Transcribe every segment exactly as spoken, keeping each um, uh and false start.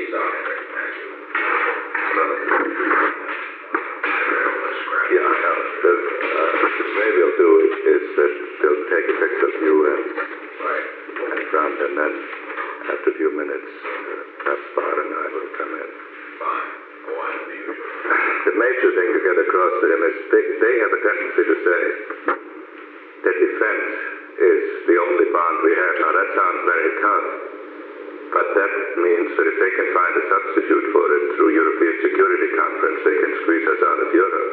he's on it. Thank you. Yeah, I know. The, uh, what maybe they'll do is, is that they'll take a picture of you and, Right. and front, and then after a few minutes, uh, perhaps Bart and I will come in. Fine. Go on to the usual. The major thing to get across to him is they, they have a tendency to say that defense is the only bond we have. Now, that sounds very tough, but that means that if they can find a substitute for it through European Security Conference, they can squeeze us out of Europe.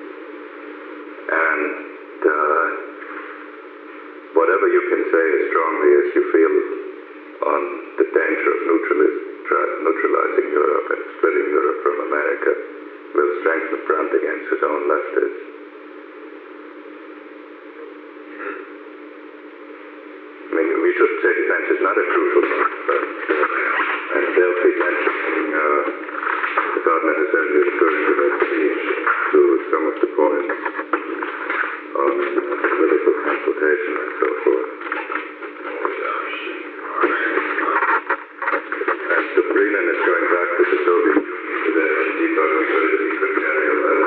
And uh, whatever you can say as strongly as you feel on the danger of neutralizing Europe and splitting Europe from America will strengthen Brandt against his own leftists. I mean, we should say defense is not a crucial part, but, uh, and they'll be mentioning, uh, without necessarily referring to that speech, to some of the points on uh, political consultation and so forth. And Dobrynin is going back to the Soviet Union today, and he thought we could, he could carry a letter.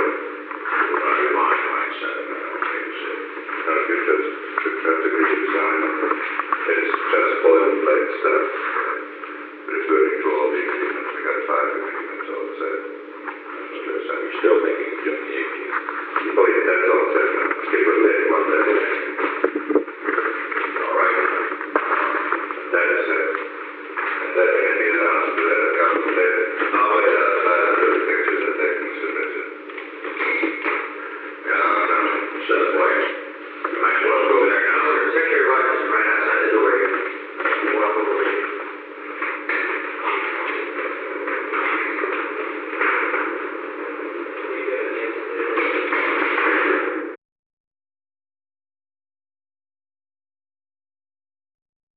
Uh, you just have to read the sign. It's just boilerplate stuff. Referring to all the agreements. We got five agreements all set. We're still thinking of June the eighteenth. Oh, yeah, that's all set now. Skip it later, one day.